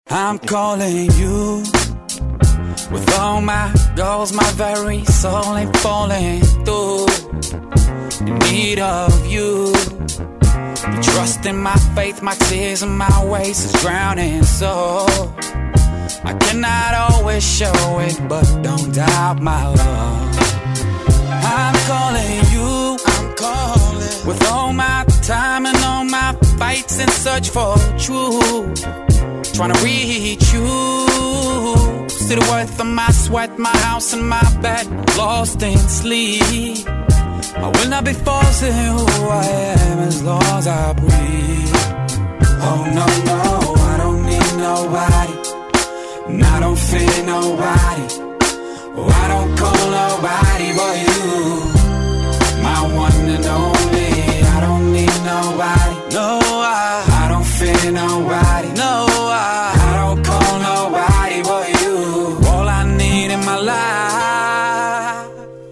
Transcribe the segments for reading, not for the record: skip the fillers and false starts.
I'm calling you with all my goals, my very soul ain't falling through. In need of you, the trust in my faith, my tears and my ways is drowning. So I cannot always show it, but don't doubt my love. I'm calling you, I'm calling with all my time and all my fights in search for truth. Trying to reach you. See the worth of my sweat, my house and my bed, lost in sleep. I will not be forcing who I am as long as I breathe. Oh no, no, I don't need nobody, and I don't fear nobody. Oh, I don't call nobody but you, my one and only. I don't need nobody, no, I don't fear nobody, no, I don't call nobody but you. All I need in my life.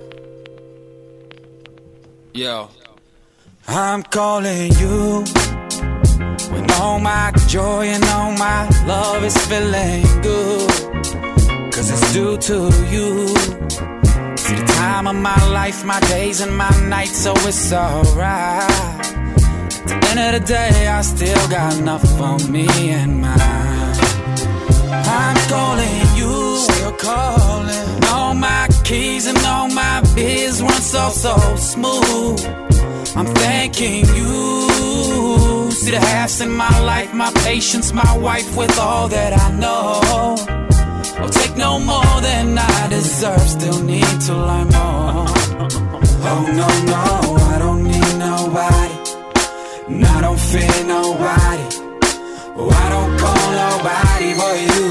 Yo, I'm calling you when all my joy and all my love is feeling good, 'cause it's due to you. See the time of my life, my days and my nights, so it's alright. At the end of the day, I still got enough for me and mine. I'm calling you, still calling. All my keys and all my biz run so smooth. I'm thanking you. See the halves in my life, my patience, my wife with all that I know. I'll take no more than I deserve, still need to learn more. Oh no, no, I don't need nobody, and I don't fear nobody. Oh, I don't call nobody but you,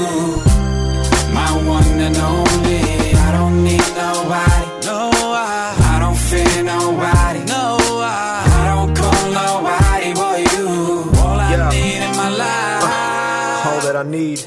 my one and only. I don't need nobody, no, I don't fear nobody, no, I don't call nobody but you. All I need in my life, all that I need.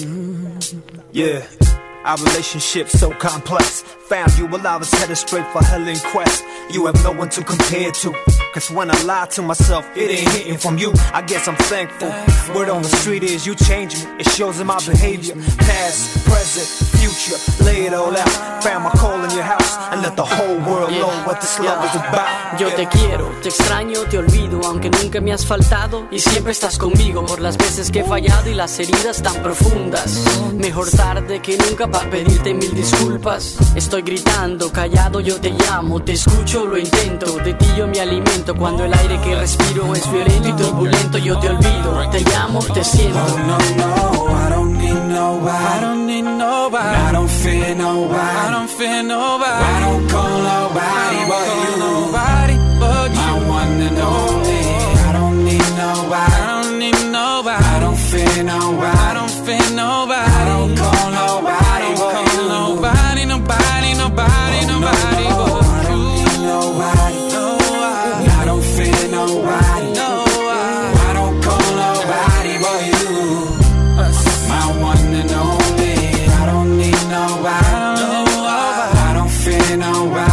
Yeah, our relationship's so complex. Found you while I was headed straight for hell in quest. You have no one to compare to, 'cause when I lie to myself, it ain't hitting from you. I guess I'm thankful. Word on the street is you change me. It shows in my behavior. Past, present, future, lay it all out. Found my call in your house and let the whole world know what this love is about. Yo te quiero, te extraño, te olvido, aunque nunca me has faltado y siempre estás conmigo. Por las veces que he fallado y las heridas tan profundas. Mejor tarde que nunca para pedirte mil disculpas. Estoy gritando, callado yo te llamo, te escucho, lo intento. De ti yo me alimento cuando el aire que respiro es violento y turbulento. Yo te olvido, te llamo, te siento. Oh no, no, I don't need nobody, I don't need nobody, I don't fear nobody, I don't fear nobody, I don't call nobody but you, nobody but you, my one and only. I don't need nobody, I don't need nobody, I don't fear nobody, I don't fear nobody, I don't call nobody but you, nobody, nobody, nobody, nobody but you. I don't need nobody, no, I don't fear nobody, no, I don't call nobody but you, my one and only. I don't need nobody, no, I don't fear nobody.